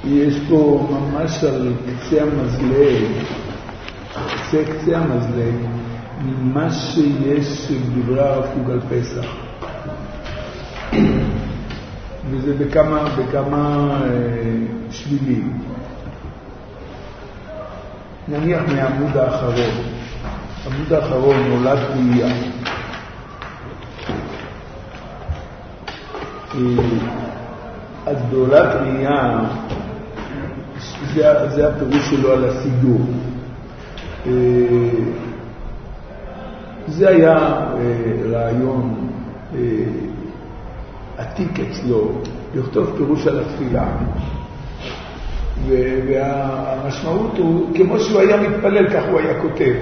יש פה ממש על קצה המזלג, קצה המזלג, ממה שיש בדברי הרב קוק על פסח. וזה בכמה שבילים. נניח מהעמוד האחרון. העמוד האחרון נולד ראייה. אז בעולת ראייה, זה הפירוש שלו על הסידור. זה היה רעיון עתיק אצלו, לכתוב פירוש על התפילה. והמשמעות הוא, כמו שהוא היה מתפלל, כך הוא היה כותב.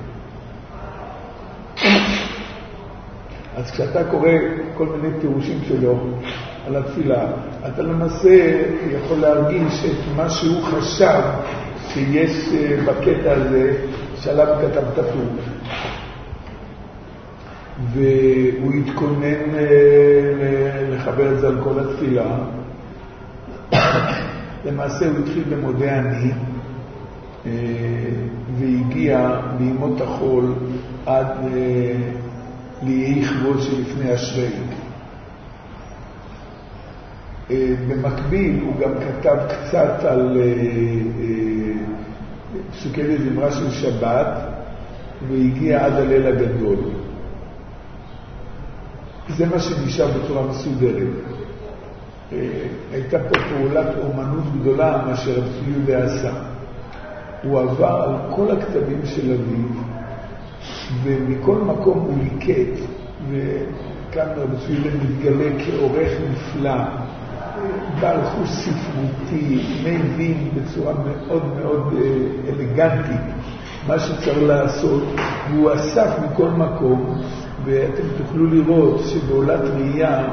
אז כשאתה קורא כל מיני פירושים שלו על התפילה, אתה למעשה יכול להרגיש את מה שהוא חשב שיש בקטע הזה שעליו כתב את הפירוש. והוא התכונן לחבר את זה על כל התפילה. למעשה הוא התחיל במודה אני, והגיע בימות החול עד ליהי כבוד שלפני אשרי. במקביל הוא גם כתב קצת על פסוקי זמרה של שבת, והגיע עד הליל הגדול. זה מה שנשאר בצורה מסודרת. הייתה פה פעולת אומנות גדולה מה שרב צבי יהודה עשה. הוא עבר על כל הכתבים של אביו, ומכל מקום הוא ליקט, וכאן רב צבי יהודה מתגלה כעורך נפלא, בעל חוש ספרותי, מבין בצורה מאוד מאוד אלגנטית מה שצריך לעשות, והוא אסף מכל מקום, ואתם תוכלו לראות שבעולת ראייה,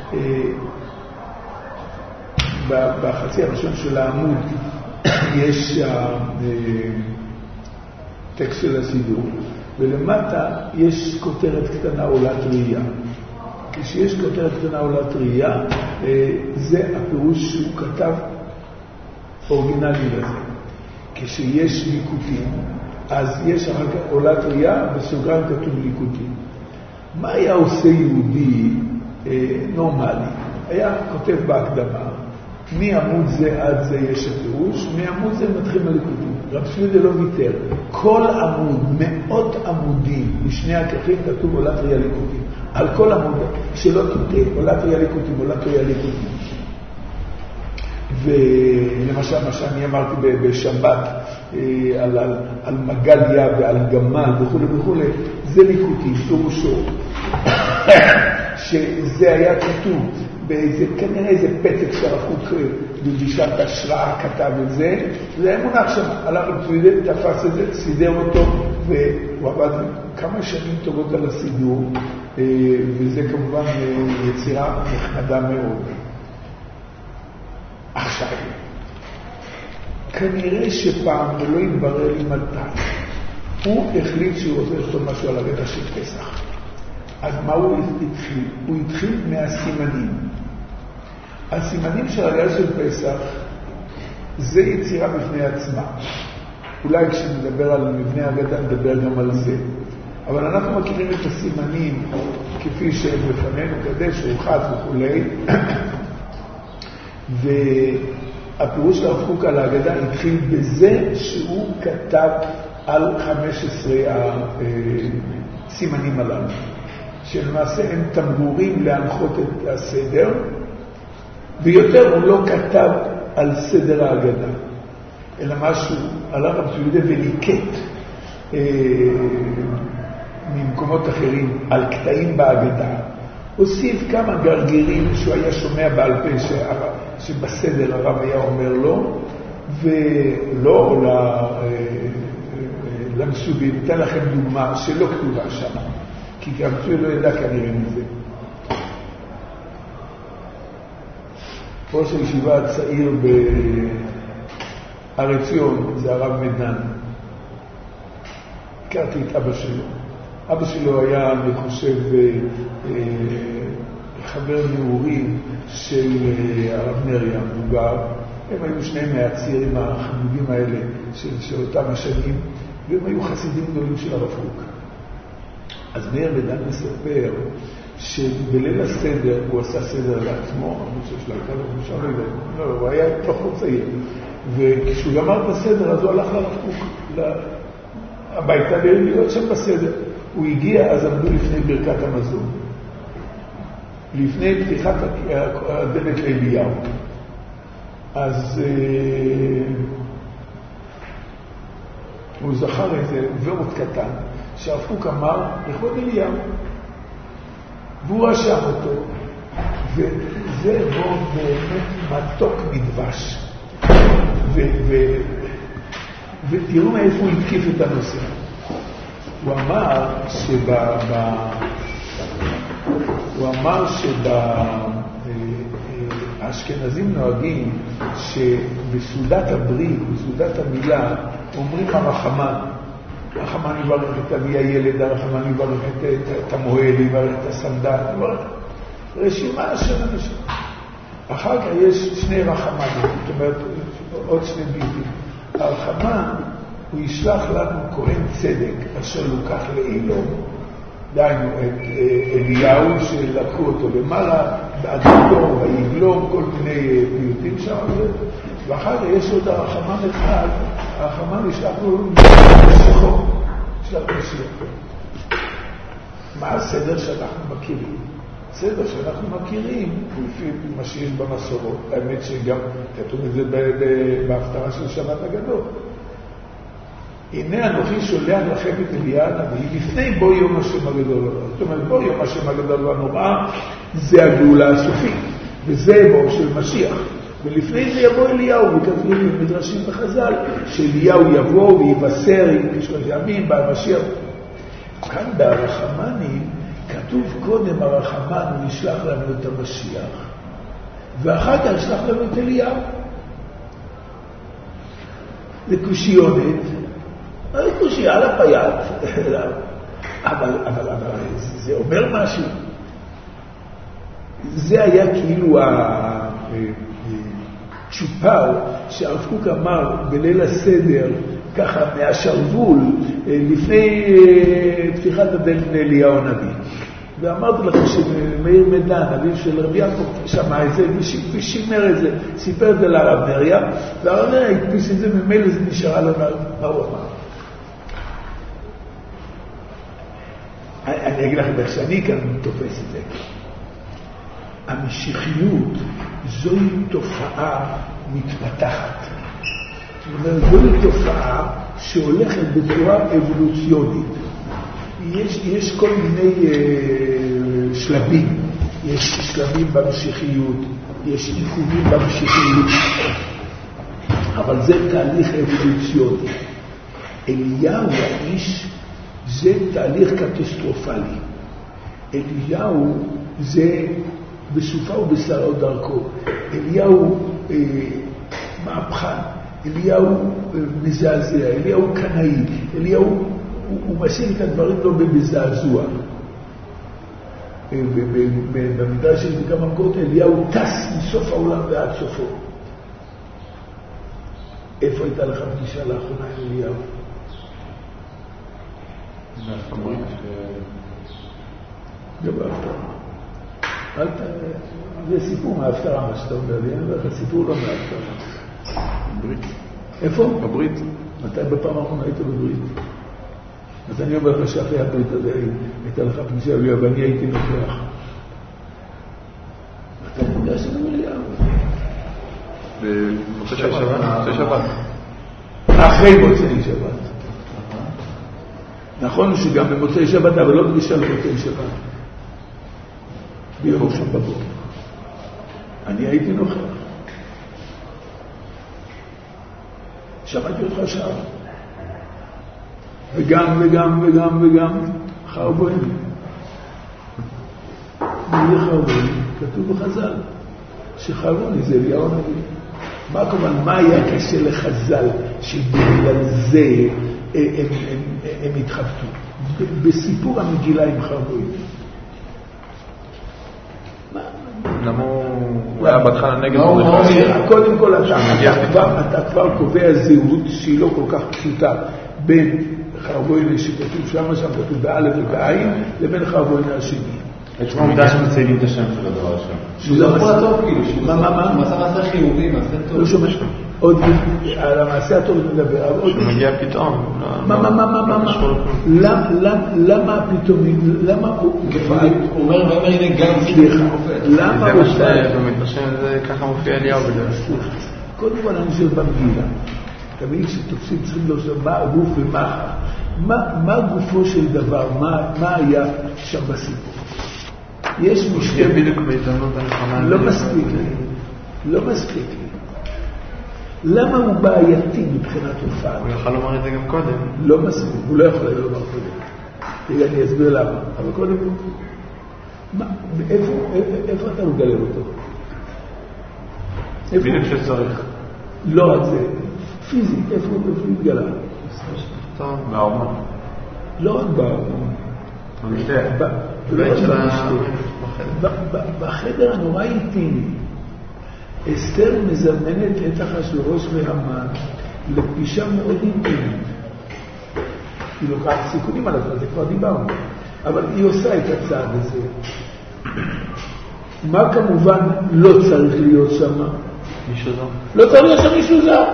בחצי הראשון של העמוד, יש הטקסט של הסידור, ולמטה יש כותרת קטנה עולת ראייה. כשיש כותרת קטנה עולת ראייה, זה הפירוש שהוא כתב אורגינלי לזה. כשיש ליקוטים, אז יש אחר כך עולת ראייה, בסוגריים כתוב ליקוטים. מה היה עושה יהודי נורמלי? היה כותב בהקדמה, מעמוד זה עד זה יש הפירוש, מעמוד זה מתחיל הליקוטים. רב צבי יהודה לא ויתר. כל עמוד, מאות עמודים, בשני הכרכים כתוב עולת ראייה ליקוטים. על כל עמוד, שלא תוטה, עולת ראייה ליקוטים, עולת ראייה ליקוטים. ולמשל, מה שאני אמרתי בשבת, על מגליה ועל גמל וכו' וכו', זה ליקוטים, פירושו, שזה היה כתוב כנראה איזה פתק שהרחוק בגישת השראה כתב את זה, זה היה מונח שם, הלך לפרידת, תפס את זה, סידר אותו, והוא עבד כמה שנים טובות על הסידור, וזה כמובן יצירה נחמדה מאוד. עכשיו, כנראה שפעם, ולא יתברר לי מתי, הוא החליט שהוא רוצה לכתוב משהו על הרגע של פסח. אז מה הוא התחיל? הוא התחיל מהסימנים. הסימנים של הרגע של פסח זה יצירה בפני עצמה. אולי כשנדבר על מבנה הגדה נדבר גם על זה. אבל אנחנו מכירים את הסימנים כפי שהם לפנינו, קדש, רוחת וכולי. והפירוש של הרב קוק על ההגדה התחיל בזה שהוא כתב על 15 הסימנים הללו. שלמעשה הם תמרורים להנחות את הסדר, ויותר הוא לא כתב על סדר ההגדה, אלא משהו על הרב צבי יהודה וליקט ממקומות אחרים על קטעים בהגדה. הוסיף כמה גרגירים שהוא היה שומע בעל פה שבסדר הרב היה אומר לו, ולא למסובים. אתן לכם דוגמה שלא כתובה שם, כי גם צוי לא ידע כנראה מזה. ראש הישיבה הצעיר בהר עציון זה הרב מדן. הכרתי את אבא שלו. אבא שלו היה, אני חושב, חבר נעורי של הרב נריה, מבוגר. הם היו שניהם מהצעירים החמודים האלה של אותם השנים, והם היו חסידים גדולים של הרב קוק. אז מאיר מדן מספר שבליל הסדר הוא עשה סדר לעצמו, אני חושב שלא הייתה לו חמישה, לא, הוא היה פחות צעיר. וכשהוא גמר את הסדר, אז הוא הלך לרב קוק הביתה להיות שם בסדר. הוא הגיע, אז עמדו לפני ברכת המזון. לפני פתיחת הדלת לאליהו. אז הוא זכר איזה ורות קטן, שהרב קוק אמר לכבוד אליהו. והוא רשם אותו, וזה ורות באמת מתוק מדבש. ותראו מאיפה הוא התקיף את הנושא. הוא אמר שהאשכנזים נוהגים שבסעודת הברית, בסעודת המילה, אומרים הרחמן. הרחמן יברך את אבי הילד, הרחמן יברך את המוהל, יברך את הסנדל, רשימה של אנשים. אחר כך יש שני רחמנים, זאת אומרת, עוד שני ביטים. הרחמן, הוא ישלח לנו כהן צדק, אשר לוקח לאילום, דיינו את אליהו שלקחו אותו למעלה, באדתו, היגלום, כל מיני פיוטים שם, ואחר כך יש עוד הרחמן אחד, הרחמן ישלח לו משיחו, ישלח משיח. מה הסדר שאנחנו מכירים? הסדר שאנחנו מכירים, לפי מה שיש במסורות, האמת שגם כתוב את זה בהפטרה של שבת הגדול. הנה אנוכי שולח לכם את אליה הנביא לפני בוא יום השם הגדול. זאת אומרת, בוא יום השם הגדול והנורא, זה הגאולה הסופית, וזה בוא של משיח. ולפני זה יבוא אליהו, וכתבים במדרשים בחז"ל, שאליהו יבוא ויבשר עם כשלוש ימים במשיח. כאן ברחמנים, כתוב קודם הרחמן הוא נשלח לנו את המשיח, ואחר כך נשלח לנו את אליהו. זה קושיונת, זה קושיה על הפייט, אבל זה אומר משהו. זה היה כאילו הצ'ופר שהרב קוק אמר בליל הסדר, ככה מהשרוול, לפני פתיחת הדלת לאליהו הנביא. ואמרתי לכם שמאיר מדן, אביו של רבי יעקב, שמע את זה ושימר את זה, סיפר את זה לרב נריה, והרב נריה הדפיס את זה, ממילא זה נשארה לו מה הוא אמר. אני אגיד לכם איך שאני כאן תופס את זה. המשיחיות זוהי תופעה מתפתחת. זאת אומרת, זוהי תופעה שהולכת בצורה אבולוציונית. יש כל מיני שלבים. יש שלבים במשיחיות, יש עיכובים במשיחיות, אבל זה תהליך אבולוציוני. אליהו האיש זה תהליך קטסטרופלי. אליהו זה בסופה ובשרה דרכו. אליהו מהפכן, אליהו מזעזע, אליהו קנאי, אליהו הוא משאיר את הדברים לא במזעזוע. במדרש של כמה מקומות אליהו טס מסוף העולם ועד סופו. איפה הייתה לך פגישה לאחרונה עם אליהו? זה בהפטרה. זה סיפור מההפטרה מה שאתה אומר לי, אני אומר לך סיפור לא מההפטרה. בברית. איפה? בברית. מתי בפעם האחרונה היית בברית? אז אני אומר לך שאחרי הברית הזה הייתה לך פגישה אליהו ואני הייתי נוכח. אתה יודע שאני אליהו? במוצאי שבת. אחרי מוצאי שבת. נכון שגם במוצאי שבת, אבל לא פגישה למוצאי שבת. ביום ראשון בבוקר. אני הייתי נוכח. שמעתי אותך שעה. וגם חרבוני. מי חרבוני? כתוב בחז"ל שחרבוני זה אליהו הנביא. מה כמובן, מה היה קשה לחז"ל שבגלל זה הם התחבטו? בסיפור המגילה עם חרבוני. למה הוא הוא היה בהתחלה נגד. קודם כל אתה כבר קובע זהות שהיא לא כל כך פשוטה בין חרבוינה שכתוב שם כתוב באלף ובעין לבין חרבוינה השני. יש מה מידה שמציינים את השם של הדבר השם. שזה יכול לטוב כאילו, מה? מצא מעשה חיובי, מעשה טוב. לא שומע. עוד על המעשה הטוב נדבר. שמגיע פתאום. למה פתאום? למה הוא... הוא אומר הנה גם סליחה. למה הוא... זה ככה מופיע אליהו בדרך. קודם כל אני חושב במגילה. תמיד שתופסים צריכים לראות מה הגוף ומה... מה גופו של דבר? מה היה שם בסיפור? יש משתה... בדיוק בהזדמנות הנכונה. לא מספיק לי. למה הוא בעייתי מבחינת הופעה? הוא יוכל לומר את זה גם קודם. לא מספיק, הוא לא יכול לומר קודם. אני אסביר למה. אבל קודם, איפה אתה מגלה אותו? בדיוק שצריך. לא רק זה, פיזית, איפה הוא מתגלה? טוב, בארמון. לא רק בארמון. במשתה. בחדר הנורא איטי. אסתר מזמנת את אחשוורוש והמן לפגישה מאוד אינטימית. היא לוקחת סיכונים על זה כבר דיברנו, אבל היא עושה את הצעד הזה. מה כמובן לא צריך להיות שם? מישהו זר. לא צריך להיות שם מישהו זר.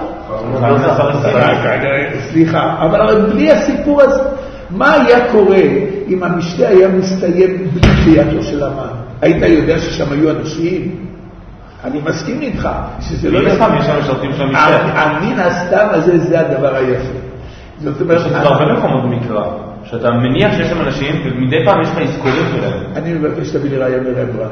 סליחה, אבל בלי הסיפור הזה, מה היה קורה אם המשתה היה מסתיים בלי פייתו של המן? היית יודע ששם היו אנשים? אני מסכים איתך שזה לא נכון, יש לנו שרתים של המשתה. המין הסתם הזה זה הדבר היפה. זאת אומרת, שזה הרבה מקומות במקרא, שאתה מניח שיש שם אנשים ומדי פעם יש לך אזכורים שלהם. אני מבקש שתביא לי ראיה מרמברנדט.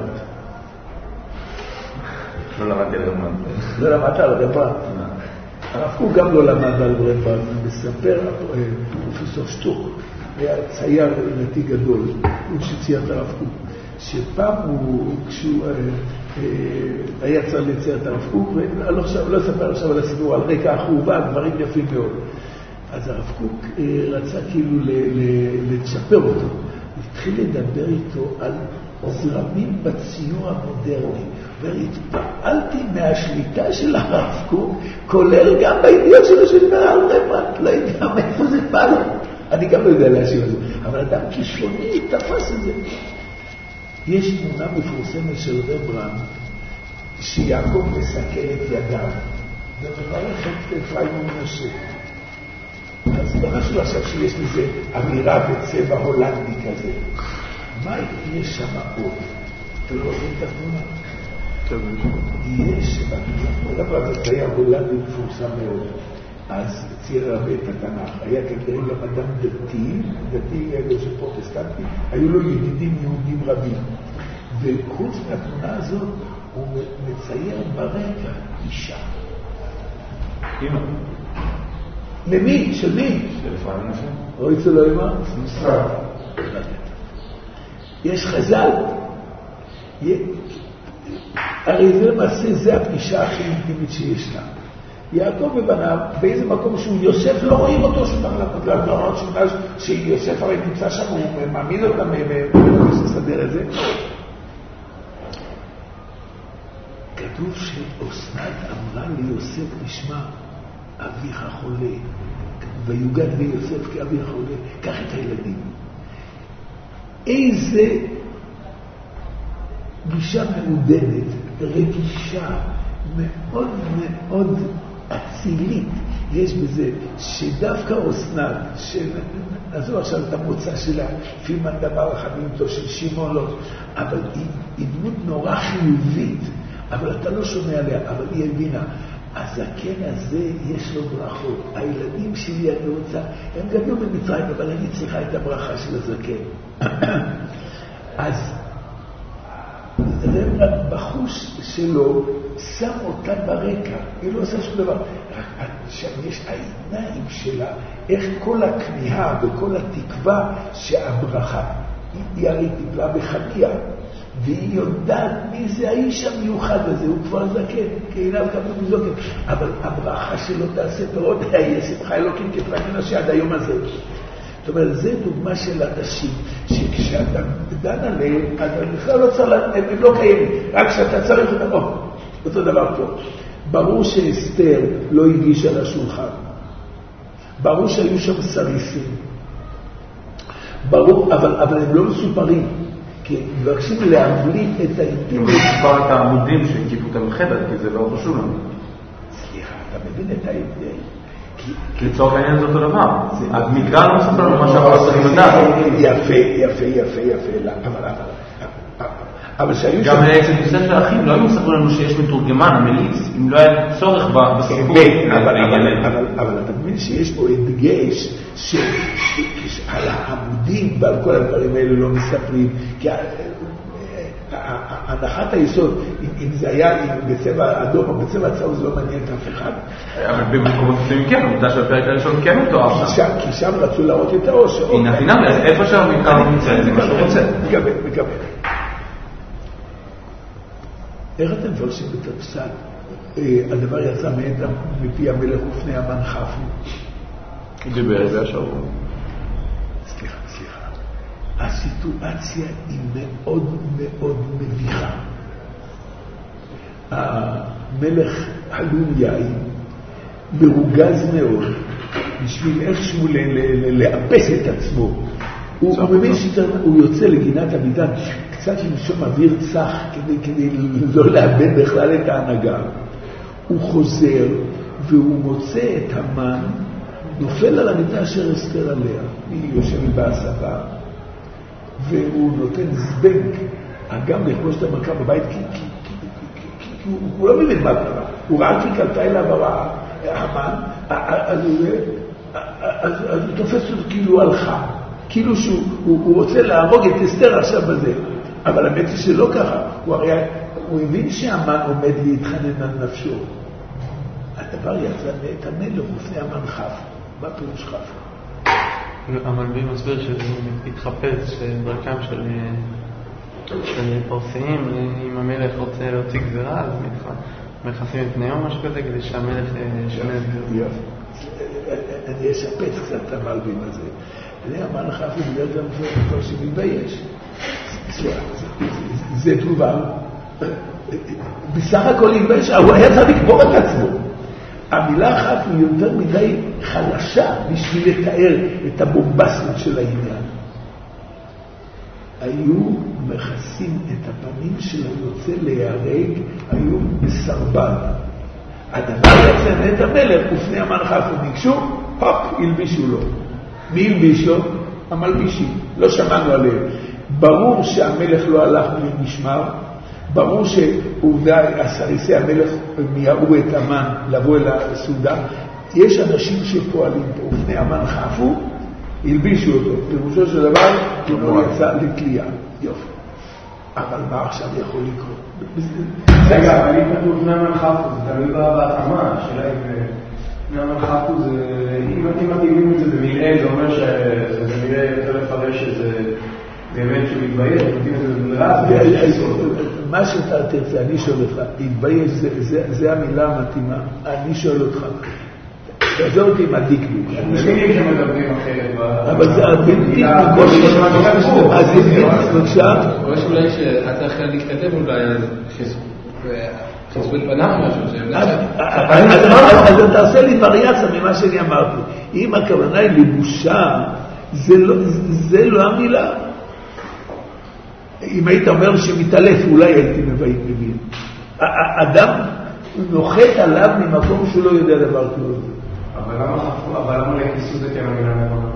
לא למדתי על רמברנדט. לא למדת על רמברנדט. הרב קוק גם לא למד על רמברנדט. מספר פרופסור שטוק, היה צייר נתי גדול, הוא שצייר את הרב קוק, שפעם כשהוא היה צריך לצייר את הרב קוק, לא אספר עכשיו על הסיפור, על רקע החורבן, דברים יפים מאוד. אז הרב קוק רצה כאילו לצ'פר אותו, התחיל לדבר איתו על זרמים בציור המודרני, והתפעלתי מהשליטה של הרב קוק, כולל גם בידיעות שלו שדבר על רמברנדט, לא יודע מאיפה זה בא לו. אני גם לא יודע להשיב על זה, אבל אדם כישרוני תפס את זה. יש תמונה מפורסמת של רמברנדט, שיעקב מסכל את ידיו, ומברך את אפרים ומנשה. אז לא חשוב עכשיו שיש לזה אמירה בצבע הולנדי כזה. מה יש שם עוד? אתם לא רואים את התמונה? יש רמברנדט זה היה הולנדי מפורסם מאוד. אז צייר הרבה את התנ"ך. היה כנראה גם אדם דתי אלו של פרוטסטנטי, היו לו ידידים יהודים רבים. וחוץ מהתמונה הזאת, הוא מצייר ברקע אישה. אמא. למי? של מי? של אפרים ומנשה. רואי צלו אמא? יש חז"ל. הרי זה למעשה, זה הפגישה הכי אינטימית שישנה. יעקב ובניו, באיזה מקום שהוא יוסף, לא רואים אותו שותף לפגלת, לא רואים שיוסף הרי נמצא שם, הוא מעמיד אותם, לסדר את זה. כתוב שאוסנת אמרה ליוסף, נשמע, אביך חולה, ויוגד ביוסף כאביך חולה, קח את הילדים. איזה גישה מעודנת, רגישה, מאוד מאוד אצילית יש בזה, שדווקא אוסנת, שנעזור עכשיו את המוצא שלה, פימן דבר החמימתו של שמעון לא, אבל היא דמות נורא חיובית, אבל אתה לא שומע עליה, אבל היא הבינה, הזקן הזה יש לו ברכות, הילדים שלי אני רוצה, הם גדלו במצרים, אבל אני צריכה את הברכה של הזקן. אז רמברנדט בחוש שלו שם אותה ברקע, היא לא עושה שום דבר, רק שם יש העיניים שלה, איך כל הכמיהה וכל התקווה שהברכה, היא הרי טיפלה בחניה, והיא יודעת מי זה האיש המיוחד הזה, הוא כבר זקן, כי עיניו כמות מזוקן, אבל הברכה שלו תעשה פירות, יהיה שמחה אלוקים כפרק מנשה עד היום הזה. זאת אומרת, זה דוגמה של אנשים, כשאתה דן עליהם, אתה בכלל לא צריך, הם לא קיימים, רק כשאתה צריך אותם, אותו דבר פה. ברור שאסתר לא הגישה לשולחן. ברור שהיו שם סריסים. ברור, אבל הם לא מסופרים. כי מבקשים להבליט את האינטימיות. הוא מסופר את העמודים שהקיפו את המחדר, כי זה לא חשוב לנו. סליחה, אתה מבין את ההבדל? כי לצורך העניין זה אותו דבר. המקרא לא מספר לנו מה שאנחנו צריכים לדעת. יפה. אבל שהיו גם בעצם בספר האחים לא היו מספר לנו שיש מתורגמן, המליץ, אם לא היה צורך בסיפור. אבל אתה מבין שיש פה הדגש שעל העמודים ועל כל הדברים האלה לא מספרים, כי הנחת היסוד, אם זה היה בצבע אדום או בצבע צהוב, זה לא מעניין את אף אחד. אבל במקומות מסוימים כן, עובדה של הפרק הראשון כן מתואר שם. כי שם רצו להראות את האושר. הנה חינם, איפה שהמקרא נמצא, זה מה שהוא רוצה. מקבל. איך אתם מפרשים את הפסק? הדבר יצא מפי המלך ופני המן חפו. הוא דיבר, זה השאר. סליחה. הסיטואציה היא מאוד מאוד מביכה. המלך חלום יין מרוגז מאוד בשביל איכשהו לאפס את עצמו. הוא מבין שהוא יוצא לגינת הבידן קצת לנשום אוויר צח כדי לא לאבד בכלל את ההנהגה. הוא חוזר והוא מוצא את המן נופל על המיטה אשר אסתר עליה. היא יושבת בהספה והוא נותן זבנג גם לכבוש את המלכה בבית כי הוא לא מבין מה קרה. הוא ראה כי קלטה אליו המן, אז הוא תופס אותו כאילו הלכה, כאילו שהוא רוצה להרוג את אסתר עכשיו בזה. אבל האמת היא שלא ככה. הוא הבין שהמן עומד להתחנן על נפשו. הדבר יצא מאת המלך ופני המן חף. מה פירוש חף? המלבי מסביר שזה התחפש דרכם של פרסיים. אם המלך רוצה להוציא גזירה, אז מכסים את פני יום משהו כזה כדי שהמלך ישנה את גזירה. אני אשפץ קצת את המלבים הזה. אני המן חף הוא בגלל גם כבר שמתבייש. זה תגובה. בסך הכל התבייש, הוא היה צריך לקבור את עצמו. המילה אחת היא יותר מדי חלשה בשביל לתאר את הבומבסיות של העניין. היו מכסים את הפנים של היוצא להיהרג, היו בסרבן. הדבר יוצא מאת המלך ופני המן חפו ניגשו, הלבישו לו. מי הלביש לו? המלבישים. לא שמענו עליהם. ברור שהמלך לא הלך בלי משמר, ברור שעובדה הסריסי המלך מיהרו את המן לבוא אל הסעודה. יש אנשים שפועלים פה, ופני המן חפו, הלבישו אותו. פירושו של דבר, הוא יצא לתלייה. יופי. אבל מה עכשיו יכול לקרות? רגע, אבל אם כתוב פני המן חפו, זה תלוי בהתאמה, השאלה אם פני המן חפו זה, אם מתאימים את זה במילאה, זה אומר שזה מילאה יותר לפרש שזה באמת שהוא מתבייש, מתאים את זה במילאה. מה שאתה תרצה, אני שואל אותך, להתבייש זה המילה המתאימה, אני שואל אותך. זה אותי עם הדיקדוק. מבינים שמדברים אחרת. אבל זה הדיקדוק. אז בבקשה. או שאולי שאתה צריך להתכתב אולי חזקו את פניו משהו. אז אתה עושה לי וריאציה ממה שאני אמרתי. אם הכוונה היא לבושה, זה לא המילה. אם היית אומר שמתעלף, אולי הייתי מבין. אדם נוחת עליו ממקום שהוא לא יודע דבר כזה. אבל למה לכיסות את המילה נכונה?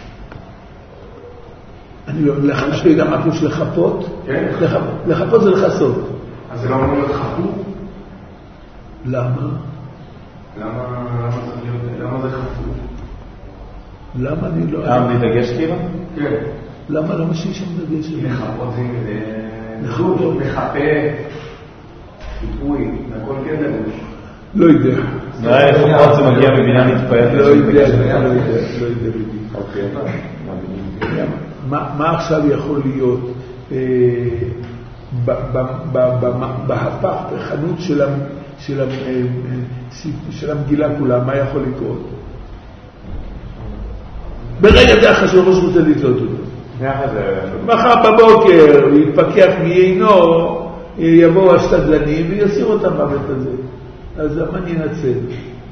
אני לא יודע מה פירוש לחפות. כן? לחפות זה לחסות. אז זה לא אמור להיות חפו? למה? למה זה חפו? למה אני לא... למה להתדגש כאילו? כן. למה שיש שם דגש? לחפות זה מחפה, חיפוי, הכל כן דגוש. לא יודע. נראה לפחות זה מגיע מבינה מתפעלת. לא יודע בדיוק. מה עכשיו יכול להיות בהפכנות של המגילה כולה? מה יכול לקרות? ברגע זה החשוב ראש רוצה לתלות אותו. מחר בבוקר הוא יתפכח מיינו, יבואו השתדלנים ויסיר אותם בבית הזה. אז המן ינצל.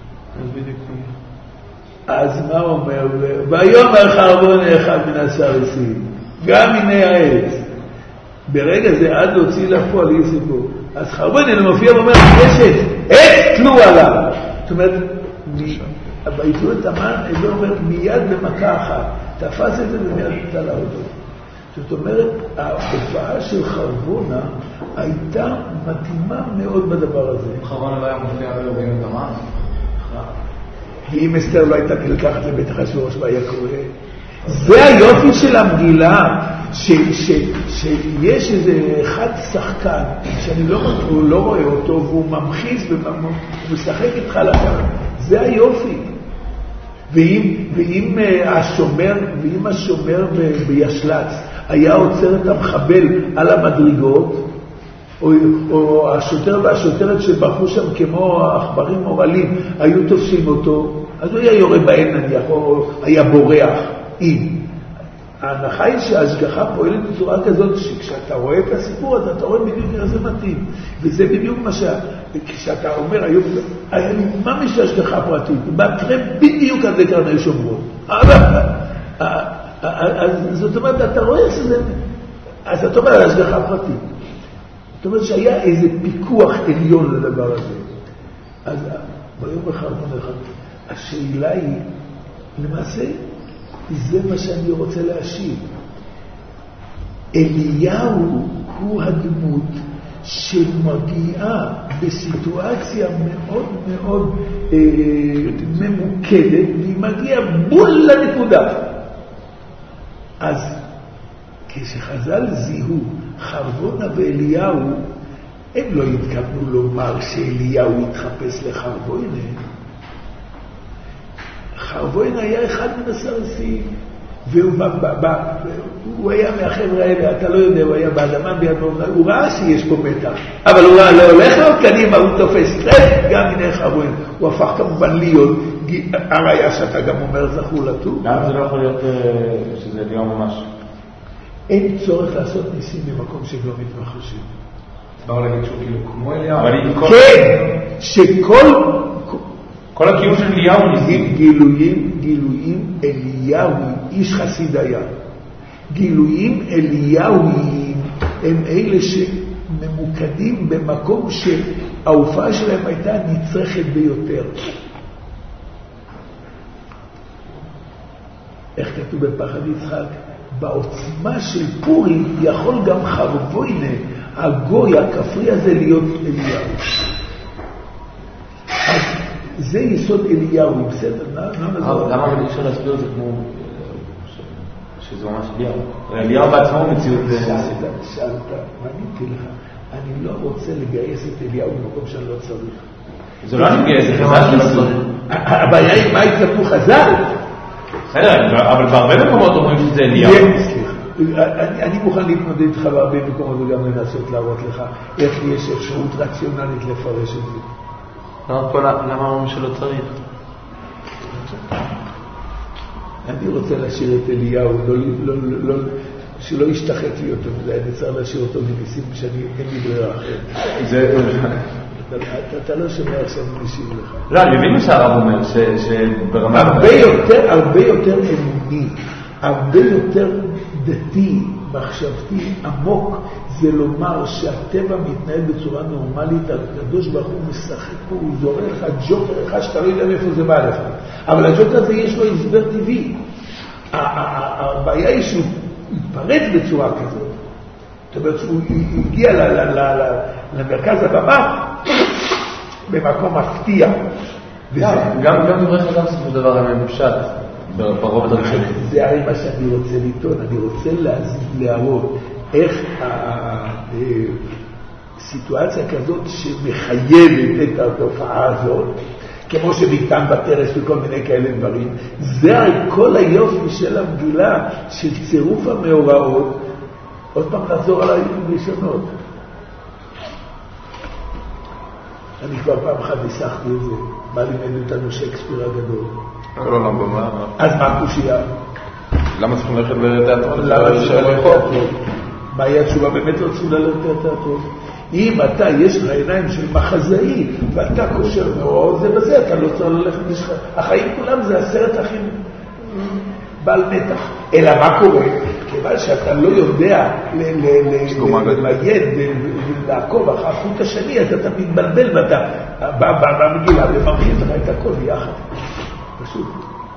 אז מה אומר? ויאמר חרבונה אחד מן הסרסים, גם מן העץ. ברגע זה עד להוציא לפועל יהיה סיפור. אז חרבונה מופיע ואומר, יש עץ תלו עליו. זאת אומרת, ויתלו את המן, זה אומר מיד במכה אחת. תפס את זה ומיד תלה אותו. זאת אומרת, ההופעה של חרבונה הייתה מתאימה מאוד בדבר הזה. חרבונה לא היה מופיע ורואים את המן? אם אסתר לא הייתה נלקחת לבית אחשוורוש והיה קורא. זה היופי של המגילה, שיש איזה אחד שחקן שאני לא רואה אותו והוא ממחיז ומשחק איתך לקחת. זה היופי. ואם השומר בישלץ היה עוצר את המחבל על המדרגות, או השוטר והשוטרת שברחו שם כמו העכברים מורלים היו תופסים אותו, אז הוא היה יורה בהם נניח, או היה בורח. ההנחה היא שההשגחה פועלת בצורה כזאת שכשאתה רואה את הסיפור הזה אתה רואה בדיוק איך זה מתאים, וזה בדיוק מה כשאתה אומר היום היה לי ממש השגחה פרטית, מקרה בדיוק עד לקרני שומרון. זאת אומרת, אתה רואה שזה, אז אתה אומר השגחה פרטית, זאת אומרת שהיה איזה פיקוח עליון לדבר הזה. אז ביום בחרבון אחד השאלה היא, למעשה זה מה שאני רוצה להשיב. אליהו הוא הדמות שמגיעה בסיטואציה מאוד מאוד ממוקדת, והיא מגיעה בול לנקודה. אז כשחז"ל זיהו חרבונה ואליהו, הם לא התכוונו לומר שאליהו התחפש לחרבונה. חרבונה היה אחד מן הסרסים, והוא היה מהחבר'ה האלה, אתה לא יודע, הוא היה באדמה בידו, הוא ראה שיש פה מתח, אבל הוא ראה, לא הולך לו קדימה, הוא תופס גם מן חרבונה, הוא הפך כמובן להיות, הראיה שאתה גם אומר זכו לטוב. למה זה לא יכול להיות שזה אליהו ממש? אין צורך לעשות ניסים במקום שהם לא מתרחשים. באו להגיד שהוא כאילו כמו אליהו. כן, כל הקיום של אליהו ניסים. גילויים אליהו, איש חסיד היה. גילויים אליהויים הם אלה שממוקדים במקום שההופעה שלהם הייתה נצרכת ביותר. איך כתוב בפחד יצחק? בעוצמה של פורים יכול גם חרבונה, הגוי הכפרי הזה, להיות אליהו. אז זה יסוד אליהו, בסדר? למה אבל אי אפשר להסביר את זה כמו שזה ממש אליהו? אליהו בעצמו מציאות... שאלת, ועניתי לך, אני לא רוצה לגייס את אליהו במקום שאני לא צריך. זה לא נגייס, זה חז"ל שלא צריך. הבעיה היא מה התכוון חז"ל? בסדר, אבל בהרבה מקומות אומרים שזה אליהו. אני מוכן להתמודד איתך בהרבה מקומות וגם לנסות להראות לך איך יש אפשרות רציונלית לפרש את זה. למה אומרים שלא צריך? אני רוצה להשאיר את אליהו, שלא ישתחק לי אותו, אני צריך להשאיר אותו לניסים שאני אין לי ברירה אחרת. אתה לא שומע עכשיו מניסים לך. לא, אני מבין מה שהרב אומר, שברמה... הרבה יותר אמוני, הרבה יותר דתי, מחשבתי, עמוק, זה לומר שהטבע מתנהל בצורה נורמלית, הקדוש ברוך הוא משחק פה, הוא זורק לך ג'וקר אחד שאתה לא יודע מאיפה זה בא לך. אבל הג'וקר הזה יש לו הסבר טבעי. הבעיה היא שהוא התפרץ בצורה כזאת. זאת אומרת שהוא הגיע למרכז הבמה במקום מפתיע. גם דברי חז"ל בסופו של דבר הם פשט ברובד הראשוני. זה הרי מה שאני רוצה לטעון, אני רוצה להראות איך סיטואציה כזאת שמחייבת את התופעה הזאת, כמו שביטן בטרס וכל מיני כאלה דברים, זה כל היופי של המגילה, של צירוף המאורעות. עוד פעם נחזור על הראשונות. אני כבר פעם אחת ניסחתי את זה, מה לימד אותנו שייקספיר הגדול. כל עולם במה. אז מה הקושייה? למה צריכים ללכת לתיאטרון? למה צריכים ללכת לתיאטרון? מה היה התשובה? באמת רצו ללכת לתיאטרון. אם אתה, יש לך עיניים של מחזאי, ואתה קושר מאוד, זה בזה, אתה לא צריך ללכת לשחק. החיים כולם זה הסרט הכי בעל מתח. אלא מה קורה? כיוון שאתה לא יודע למייד ולעקוב אחר החוט השני, אתה מתבלבל ואתה במגילה ומרחיב לך את הכל ביחד. פשוט.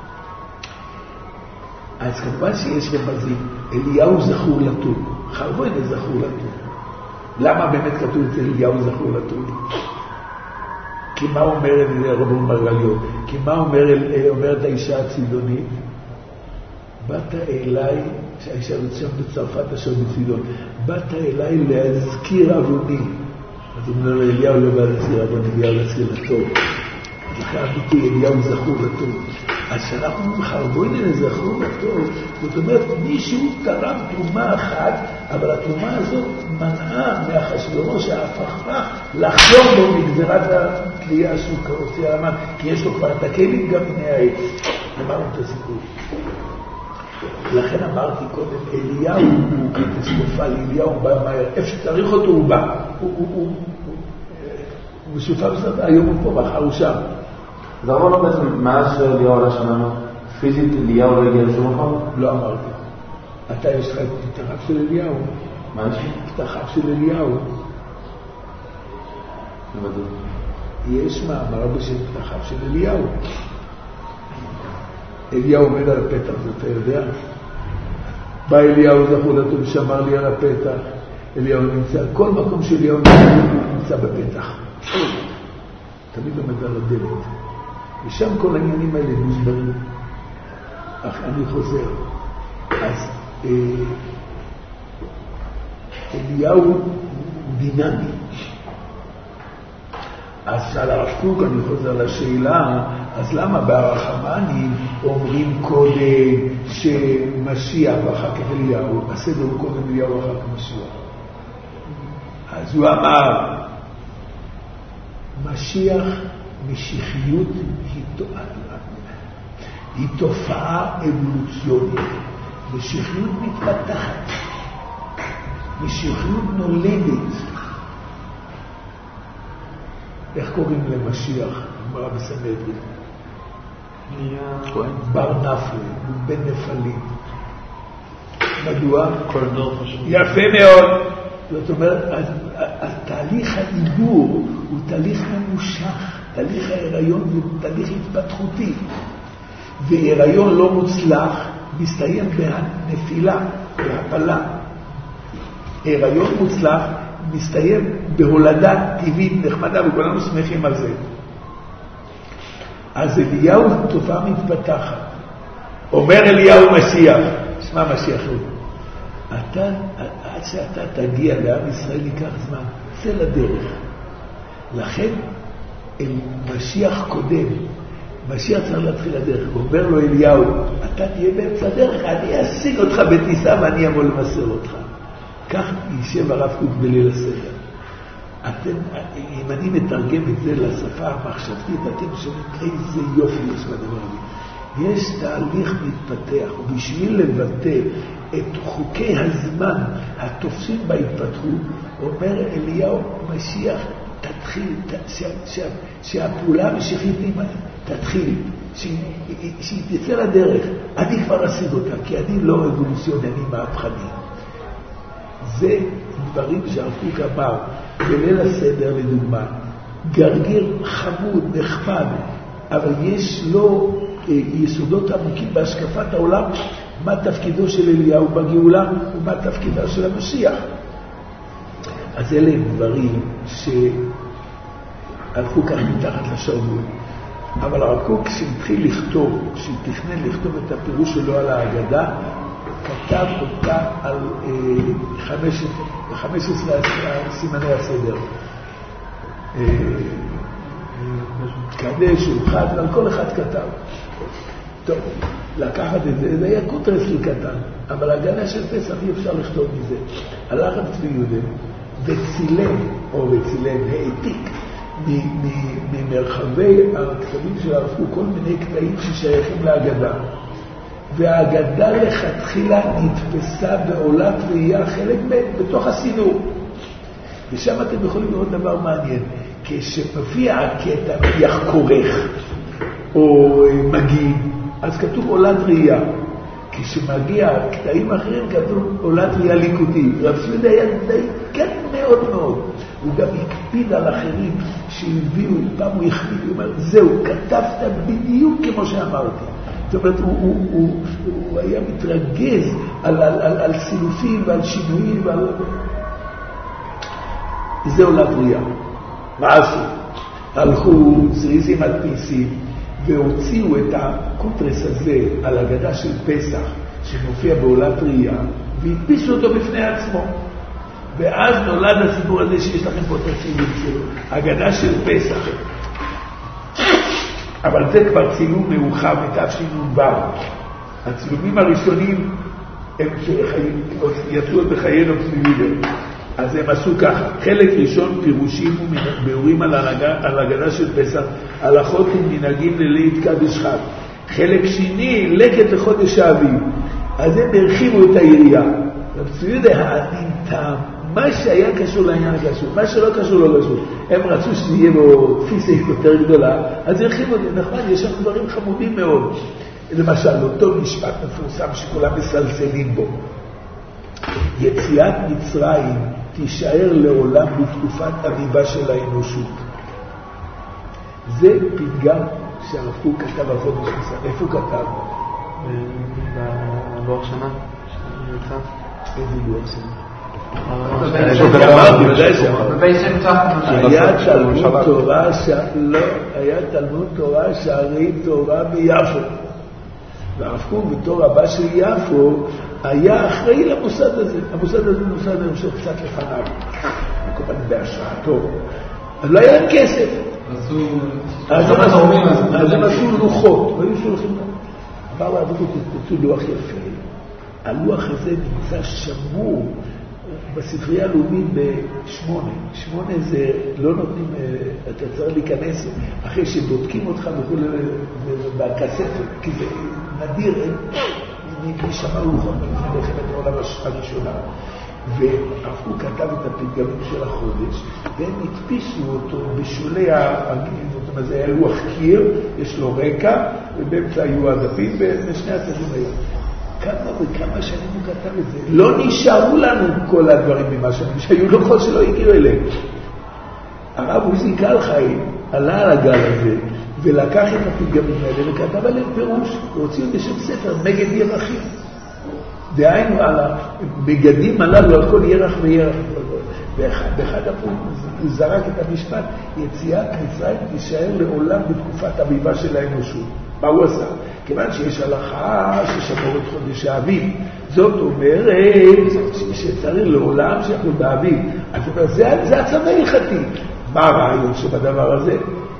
אז כמובן שיש רמזים, אליהו זכור לטוב, חרבוין זכור לטוב. למה באמת כתוב אצל אליהו זכור לטוב? כי מה אומר רבי מרגליות? כי מה אומרת האישה הצידונית? באת אליי, שהאישה שם בצרפת אשר בצידון, באת אליי להזכיר עווני. אז הוא אומר לאליהו לא בא להזכיר עווני, אליהו להזכיר לטוב. אז לכן אמרתי, אליהו זכור לטוב. אז שאנחנו חרבוין זכור לטוב, זאת אומרת, מישהו תרם תרומה אחת, אבל התרומה הזאת מנעה מאחשוורוש ההפכה לחזור בו מגזירת התלייה שהוא כעושה המן, כי יש לו כבר את הכלים גם מן העץ. אמרנו את הסיפור. לכן אמרתי קודם, אליהו הוא קטסטרופלי, אליהו בא מהר, איפה שצריך אותו הוא בא, הוא משופע בסדר, היום הוא פה, מחר הוא שם. זה אמר לו בעצם, מאז שאליהו עלה שלנו, פיזית אליהו לא הגיע לשום מקום? לא אמרתי. אתה יש לך את החב של אליהו. מה יש? את החב של אליהו. לבדו. יש מאמר בשם את החב של אליהו. אליהו עומד על הפתח, אתה יודע? בא אליהו זכור לטוב, שמר לי על הפתח. אליהו נמצא, כל מקום שאליהו נמצא בפתח. תמיד עומד על הדלת. ושם כל העניינים האלה מוסברים. אך אני חוזר. אז אליהו הוא דינמי. אז על הרב קוק אני חוזר לשאלה, אז למה ברחמנים אומרים קודם שמשיח ואחר כך אליהו, הסדר הוא קודם אליהו ואחר כך משיח? אז הוא אמר, משיח משיחיות היא תופעה אבולוציונית. משיחיות מתפתחת. משיחיות נולדת. איך קוראים למשיח? אמרה בסנהדרין. בר נפל, הוא בן נפלים. מדוע? כל דור פשוט. יפה מאוד. זאת אומרת, התהליך העיבור הוא תהליך ממושך. תהליך ההיריון הוא תהליך התפתחותי. והיריון לא מוצלח מסתיים בנפילה, בהפלה. הריון מוצלח מסתיים בהולדה טבעית נחמדה, וכולנו שמחים על זה. אז אליהו תופעה מתפתחת. אומר אליהו משיח, שמע משיח הוא. עד שאתה תגיע לעם ישראל ייקח זמן, זה לדרך. לכן משיח קודם, משיח צריך להתחיל לדרך. הוא אומר לו אליהו, אתה תהיה באמצע הדרך, אני אשיג אותך בטיסה ואני אבוא למסר אותך. כך יישב הרב קוק בליל הסדר. אם אני מתרגם את זה לשפה המחשבתית, אתם שומעים איזה יופי יש בדבר הזה. יש תהליך מתפתח, ובשביל לבטא את חוקי הזמן התופסים בהתפתחות, אומר אליהו משיח, תתחיל, שהפעולה המשיחית תתחיל, שהיא תצא לדרך. אני כבר אשיג אותה, כי אני לא אבולוציוני, אני מהפכני. זה דברים שהרב קוק אמר בליל הסדר לדוגמה, גרגיר חמוד, נחמד, אבל יש לו יסודות עמוקים בהשקפת העולם, מה תפקידו של אליהו בגאולה ומה תפקידה של המשיח. אז אלה הם דברים שהלכו כך מתחת לשרוול. אבל הרב קוק כשהתחיל לכתוב, כשתכנן לכתוב את הפירוש שלו על ההגדה, כתב אותה על 15 סימני הסדר. קדש, שולחן, על כל אחד כתב. טוב, לקחת את זה, זה היה קוטרסל קטן, אבל הגנה של פסח אי אפשר לכתוב מזה. הלך צבי יהודה וצילם, העתיק, ממרחבי הכתבים של הרב קוק, כל מיני קטעים ששייכים להגדה. והאגדה לכתחילה נתפסה בעולת ראייה חלק בתוך הסידור. ושם אתם יכולים לראות דבר מעניין. כשמופיע הקטע יח כורך או מגיד, אז כתוב עולת ראייה. כשמגיע קטעים אחרים כתוב עולת ראייה ליקוטי. רב צבי היה די כן מאוד מאוד. הוא גם הקפיד על אחרים שהביאו, פעם הוא החליט, הוא אומר, זהו, כתבת בדיוק כמו שאמרתי. זאת אומרת, הוא היה מתרגז על סילופים ועל שינויים ועל... זה עולת ראייה. מה עשו? הלכו זריזים מדפיסים והוציאו את הקונטרס הזה על הגדה של פסח שמופיע בעולת ראייה והדפיסו אותו בפני עצמו. ואז נולד הסיפור הזה שיש לכם פה תצילים שלו, הגדה של פסח. אבל זה כבר צילום מאוחר מתשנ"ו. הצילומים הראשונים הם יצאו בחיינו פנימיים. אז הם עשו ככה, חלק ראשון פירושים וביאורים על הגדה של פסח, הלכות ומנהגים לליל קדש חג. חלק שני, לקט לחודש האביב. אז הם הרחיבו את היריעה. רב צבי יהודה האמין מה שהיה קשור לעניין הקשור, מה שלא קשור לא קשור. הם רצו שיהיה לו תפיסה יותר גדולה, אז הרחיבו את זה. נכון, יש שם דברים חמודים מאוד. למשל, אותו משפט מפורסם שכולם מסלסלים בו. יציאת מצרים תישאר לעולם בתקופת אביבה של האנושות. זה פתגם שהרב קוק כתב על חודש ניסן. איפה הוא כתב? בלוח שנה. איזה לוח שנה? היה תלמוד תורה שערי תורה ביפו. והרב קוק בתור רבה של יפו היה אחראי למוסד הזה. המוסד הזה מוסד אני חושב קצת לפניו. מקובל בהשראתו. אז לא היה להם כסף. אז הם עשו לוחות. והיו שולחים להם. אמר לה, תוצאו לוח יפה. הלוח הזה נמצא שמור בספרייה הלאומית ב8. 8 זה לא נותנים, אתה צריך להיכנס אחרי שבודקים אותך וכו' בכספת, כי זה נדיר, מי שמע לוחות לפני מלחמת העולם הראשונה. והרב קוק כתב את הפתגמים של החודש, והם הדפיסו אותו בשולי זאת אומרת, זה היה לוח קיר, יש לו רקע, ובאמצע היו הדפים, ושני הצדדים היו. כמה וכמה שנים הוא כתב את זה. לא נשארו לנו כל הדברים ממה שהיו לוחות שלא הגיעו אליהם. הרב עוזי קלחי עלה על הגל הזה, ולקח את הפתגמים האלה, וכתב עליהם פירוש, והוציאו בשם ספר, מגד ירחים. דהיינו על הבגדים הללו, על כל ירח וירח. באחד הפעמים הוא זרק את המשפט, יציאת מצרים תישאר לעולם בתקופת אביבה של האנושות. מה הוא עשה? כיוון שיש הלכה ששמור את חודש האביב. זאת אומרת שצריך לעולם שיכול באביב. אז זה הצו ההלכתי. מה הרעיון שבדבר הזה?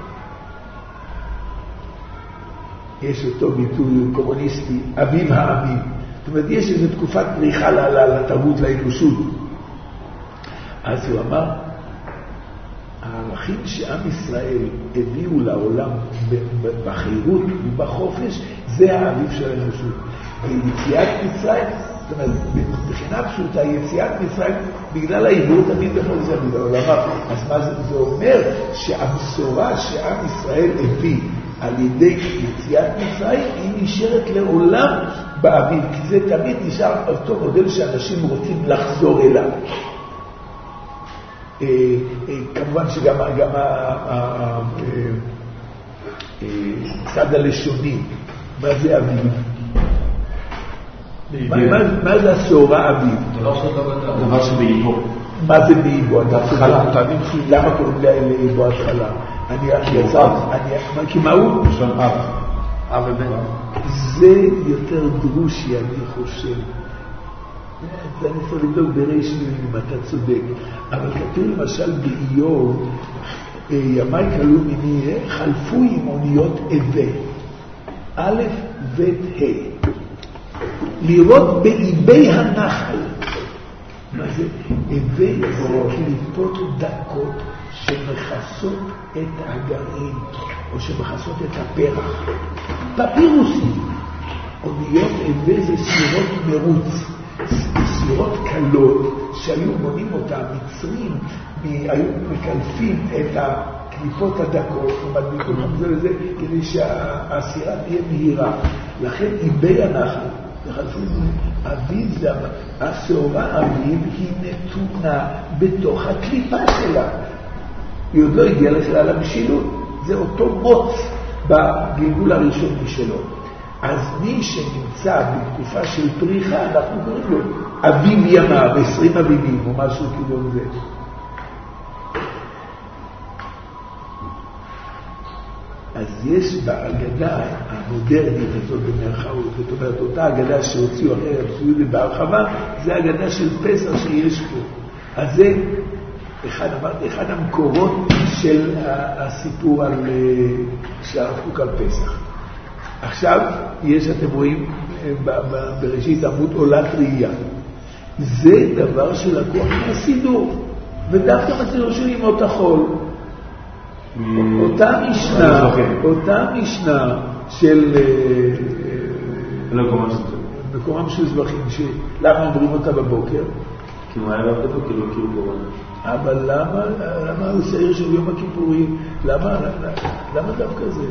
יש אותו ביטוי קומוניסטי, אביב העמים. זאת אומרת, יש איזו תקופת פריחה לתרבות, לאנושות. אז הוא אמר, הערכים שעם ישראל הביאו לעולם בחירות ובחופש, זה האביב של האנושות. ויציאת מצרים, זאת אומרת, מבחינה פשוטה, יציאת מצרים, בגלל העיבור תמיד בכל זה אביב העולם. אז מה זה אומר? שהבשורה שעם ישראל הביא על ידי יציאת מצרים, היא נשארת לעולם באביב, כי זה תמיד נשאר אותו מודל שאנשים רוצים לחזור אליו. כמובן שגם הצד הלשוני, מה זה אביב? מה זה השעורה אביב? דבר שבאיבו. מה זה באיבו? למה קוראים לאיבו התחלה? אני יצא, כי מה הוא? אב ובן. זה יותר דרושי, אני חושב. אני צריך לבדוק בריש אם אתה צודק. אבל כתוב למשל באיוב, ימי קלו מיני, חלפו עם אוניות אבה. א' ב' ה'. לראות באיבי הנחל. מה זה? אבה זה קליפות דקות שמחסות את הגרעין, או שמחסות את הפרח. פפירוסים. אוניות הווה זה סירות מרוץ, סירות קלות שהיו בונים אותה, המצרים היו מקלפים את הקליפות הדקות ומדביקים זה וזה כדי שהסירה תהיה מהירה. לכן איבי הנחל אביב זה, השעורה אביב היא נתונה בתוך הקליפה שלה, היא עוד לא הגיעה לכלל המשילות, זה אותו מוץ בגלגול הראשון שלו. אז מי שנמצא בתקופה של פריחה, אנחנו קוראים לו אביב ימה, 20 אביבים או משהו כאילו זה. אז יש בהגדה המודרנית הזאת במרחבות, זאת אומרת, אותה הגדה שהוציאו אחרי הפסויודי בהרחבה, זה הגדה של פסח שיש פה. אז זה אחד המקורות של הסיפור על שהרחוק על פסח. עכשיו יש, אתם רואים בראשית עמוד עולת ראייה. זה דבר שלקוח מהסידור, ודווקא מהסידור של ימות החול. אותה משנה של מקומם של זבחים, למה אומרים אותה בבוקר? כי הוא היה לא כתוב, כאילו קורבן. אבל למה הוא שעיר של יום הכיפורים? למה דווקא זה?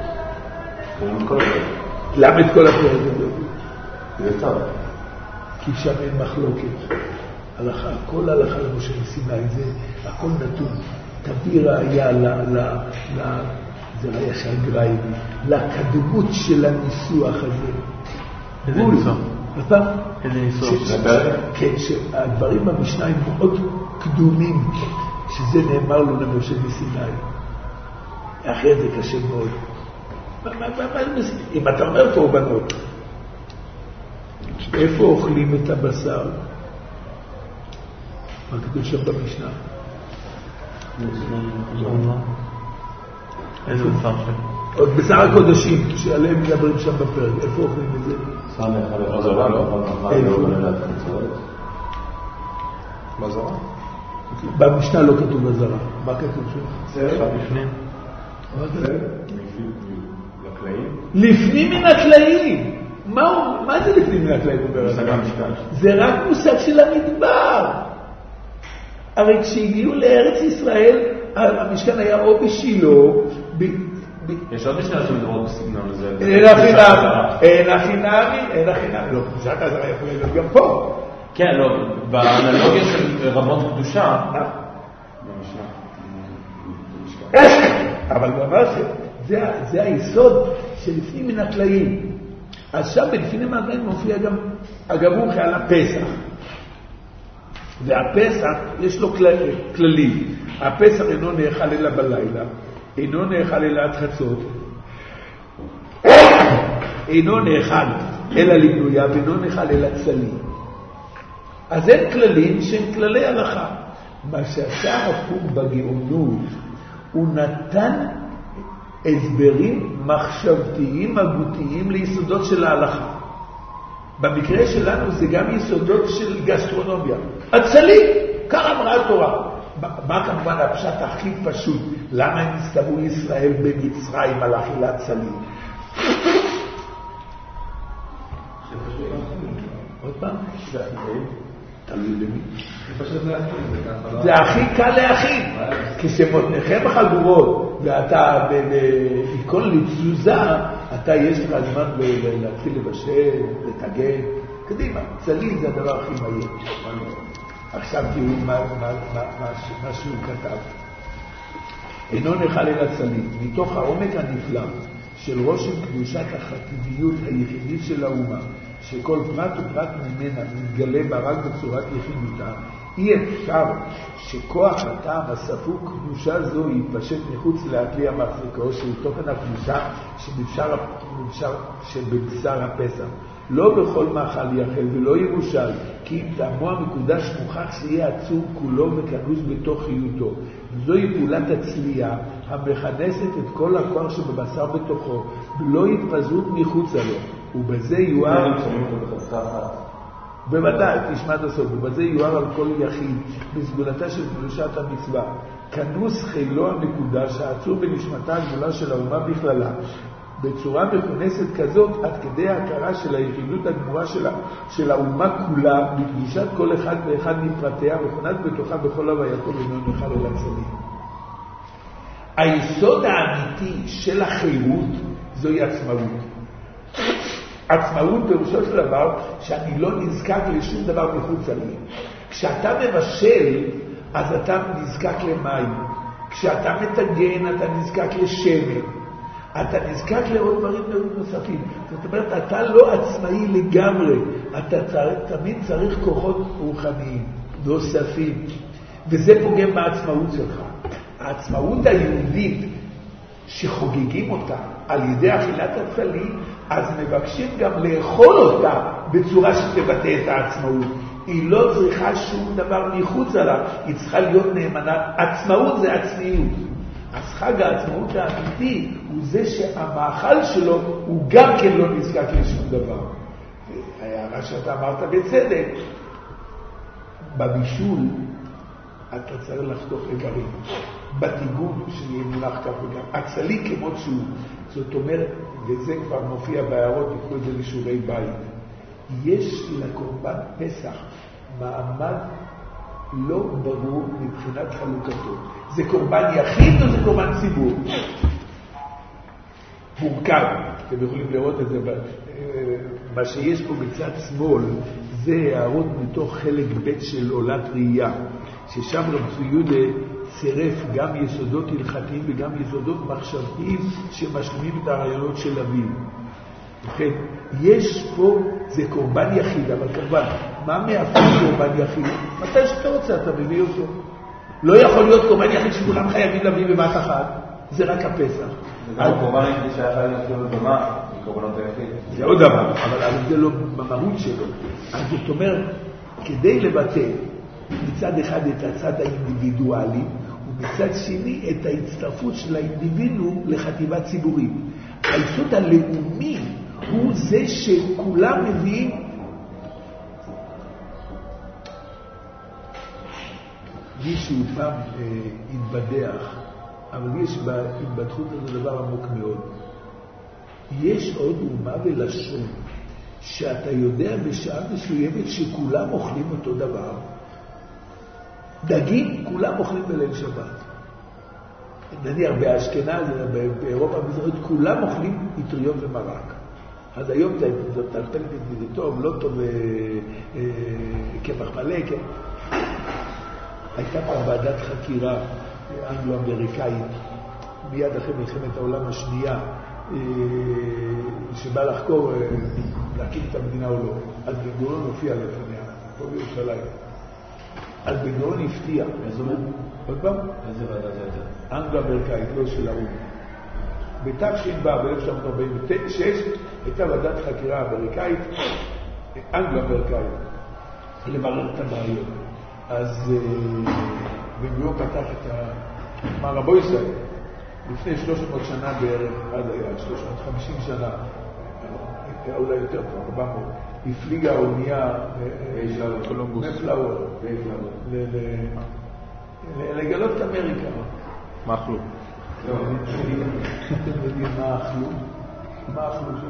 למה את כל הפרק הזה? זה טוב. כי שם אין מחלוקת. הלכה, כל הלכה למשה מסיני, זה הכל נתון. תביא ראיה זה ראיה של גרייבי, לקדמות של הניסוח הזה. איזה ניסוח? איזה ניסוח? כן, שהדברים במשנה הם מאוד קדומים, שזה נאמר לו למשה מסיני. אחרי זה קשה מאוד. אם אתה אומר קורבנות, איפה אוכלים את הבשר? מה כתוב שם במשנה? איזה בשר שם? עוד בשר הקודשים, שעליהם מדברים שם בפרק. איפה אוכלים את זה? בזרה? במשנה לא כתוב בזרה. מה כתוב שם? בפנים. לפנים מן הכלאים. מה זה לפנים מן הכלאים? זה רק מושג של המדבר. הרי כשהגיעו לארץ ישראל, המשכן היה או בשילה, יש עוד משנה שמדברות בסגנון הזה. אין החינמי, לא, פשט הזרה יכול להיות גם פה. כן, לא, באנלוגיה של רמות קדושה. אבל ממש, זה היסוד שלפנים מן הכלאים. אז שם בלפנים מן הכלאים מופיע גם הגבור על הפסח. והפסח יש לו כללים. הפסח אינו נאכל אלא בלילה, אינו נאכל אלא עד חצות, אינו נאכל אלא לגלויה, ואינו נאכל אלא צלי. אז אין כללים שהם כללי הלכה. מה שעשה הפוך בגאונות, הוא נתן הסברים מחשבתיים, הגותיים ליסודות של ההלכה. במקרה שלנו זה גם יסודות של גסטרונומיה. הצלי, כך אמרה התורה. מה כמובן הפשט הכי פשוט? למה הם הסתברו ישראל במצרים על אכילת צלי? עוד פעם? תלוי למי. זה הכי קל להכין. כשמותניכם בחגורות ואתה בכל לתזוזה, אתה יש לך זמן להתחיל לבשל, לתגן. קדימה, צלי זה הדבר הכי מהיר. עכשיו תראו מה שהוא כתב. אינו נאכל אלא צלי, מתוך העומק הנפלא של רושם קדושת החטיביות היחידית של האומה, שכל פרט ופרט ממנה מתגלה בה רק בצורת יחידותה, אי אפשר שכוח הטעם הספוק קדושה זו יתפשט מחוץ להכלי המחזיקו שהוא תוכן הקדושה שבבשר הפסח. לא בכל מאכל יאכל ולא יבושל, כי אם טעמו המקודש מוכח שיהיה עצום כולו וכנוס בתוך חיותו. זוהי פעולת הצלייה המכנסת את כל הכוח שבבשר בתוכו, ולא יתפזרות מחוץ לו. ובזה יואר... בוודאי, תשמע את הסוף. ובזה יואר על כל יחיד בסגולתה של קדושת המצווה. כנוס חילו המקודש העצום בנשמתה הגדולה של האומה בכללה. בצורה מכונסת כזאת, עד כדי ההכרה של היחידות הגמורה של האומה כולה, בפגישת כל אחד ואחד מפרטיה, מכונת בתוכה בכל הווייתו ואינו נחל אל הצלים. היסוד האמיתי של החירות זוהי עצמאות. עצמאות פירושו של דבר שאני לא נזקק לשום דבר מחוץ לי. כשאתה מבשל, אז אתה נזקק למים. כשאתה מטגן, אתה נזקק לשמן. אתה נזקק לעוד דברים נוספים. זאת אומרת, אתה לא עצמאי לגמרי. אתה תמיד צריך כוחות רוחניים נוספים. וזה פוגם בעצמאות שלך. העצמאות היהודית שחוגגים אותה על ידי אכילת הצלים, אז מבקשים גם לאכול אותה בצורה שתבטא את העצמאות. היא לא צריכה שום דבר מחוץ עליו, היא צריכה להיות נאמנה. עצמאות זה עצמיות. אז חג העצמאות האמיתי הוא זה שהמאכל שלו הוא גם כן לא נזקק לשום דבר. וההערה שאתה אמרת בצדק, בבישול אתה צריך לחתוך איברים. בטיגון שיהיה מונח כך וגם. הצלי כמות שהוא. זאת אומרת, וזה כבר מופיע בהערות, יקחו את זה לשיעורי בית. יש לקורבן פסח מעמד לא ברור מבחינת חלוקתו. זה קורבן יחיד או זה קורבן ציבור? מורכב. אתם יכולים לראות את זה. מה שיש פה בצד שמאל זה הערות מתוך חלק ב' של עולת ראייה, ששם רב צבי יהודה צירף גם יסודות הלכתיים וגם יסודות מחשבתיים שמשלימים את הרעיונות של אביו. לכן, יש פה, זה קורבן יחיד, אבל כמובן, מה מאפיין קורבן יחיד? מתי שאתה רוצה, אתה מביא אותו. לא יכול להיות קורבן יחיד שכולם חייבים להביא בבת אחת, זה רק הפסח. זה גם קורבן יחיד שהיה חייב להביא במה, קורבנות היחיד. זה עוד דבר, אבל זה לא במהות שלו. אז זאת אומרת, כדי לבטא מצד אחד את הצד האינדיבידואלי, ומצד שני את ההצטרפות של האינדיבידואל לחטיבה ציבורית. היסוד הלאומי הוא זה שכולם מביאים. מישהו פעם התבדח, אבל יש בהתבדחות הזה דבר עמוק מאוד. יש עוד אומה ולשון שאתה יודע בשעה מסוימת שכולם אוכלים אותו דבר. דגים כולם אוכלים בליל שבת. נניח באשכנז, באירופה המזרחית, כולם אוכלים פטריות ומרק. אז היום זה טלטלת את זה טוב, לא טוב, כפח מלא. הייתה פעם ועדת חקירה אנגלו-אמריקאית, מיד אחרי מלחמת העולם השנייה, שבא לחקור, להקים את המדינה או לא. אז בן גוריון הופיע לפניה, פה בירושלים. אז בן גוריון הפתיע. איזה אומר? עוד פעם? איזה ועדה זה הייתה? אנגלו-אמריקאית, לא של האו"ם. בתש"ב ב-1946 הייתה ועדת חקירה אמריקאית, אנגלו-אמריקאית, לברר את הבעיות. אז בן גוריון פתח את רבו ישראל, לפני 300 שנה בערך, עד היה 350 שנה, אולי יותר פה, 400, הפליגה האונייה מפלאור לגלות את אמריקה. מה אכלו? אתם יודעים מה אכלו? מה אכלו שם?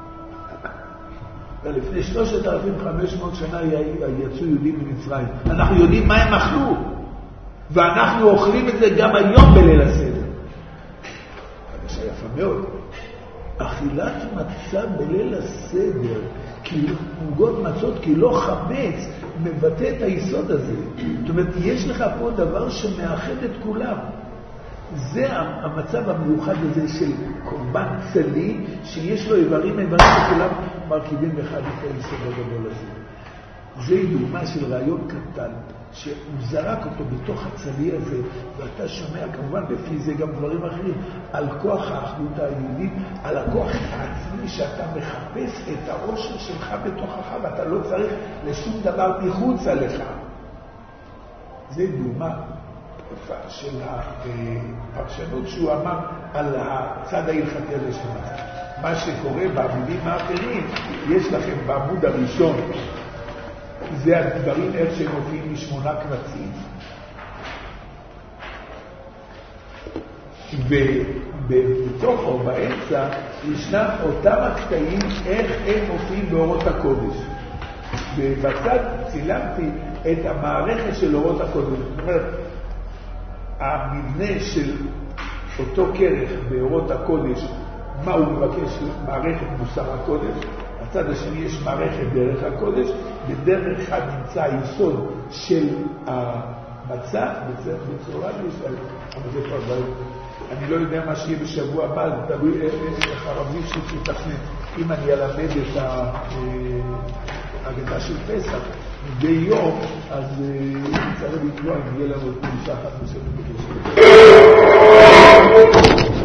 ולפני 3,500 שנה יצאו יהודים ממצרים. אנחנו יודעים מה הם אכלו, ואנחנו אוכלים את זה גם היום בליל הסדר. זה יפה מאוד. אכילת מצה בליל הסדר, כי עוגות מצות, כי לא חמץ, מבטא את היסוד הזה. זאת אומרת, יש לך פה דבר שמאחד את כולם. זה המצב המיוחד הזה של קורבן צלי, שיש לו איברים שכולם מרכיבים אחד את היסוד הגדול הזה. זה דוגמה של רעיון קטן, שהוא זרק אותו בתוך הצלי הזה, ואתה שומע כמובן לפי זה גם דברים אחרים, על כוח האחדות היהודית, על הכוח העצמי שאתה מחפש את האושר שלך בתוכך, ואתה לא צריך לשום דבר מחוץ עליך. זה דוגמה של הפרשנות שהוא אמר על הצד ההלכתי הזה של מצב. מה שקורה בעמודים האחרים, יש לכם בעמוד הראשון, זה הדברים איך שהם מופיעים מ8 קבצים. ובתוכו, באמצע, ישנם אותם הקטעים איך הם מופיעים באורות הקודש. ובצד צילמתי את המערכת של אורות הקודש. זאת אומרת, המבנה של אותו כרך באורות הקודש, מה הוא מבקש? מערכת מוסר הקודש. בצד השני יש מערכת דרך הקודש, בדרך אחד נמצא היסוד של המצע, בצורה בישראל. אבל זה כבר בעיה. אני לא יודע מה שיהיה בשבוע הבא, זה תלוי איך הרבים שתתכנן. אם אני אלמד את ההגדה של פסח מדי יום, אז צריך לקבוע אם יהיה לנו את משחת מסוימת.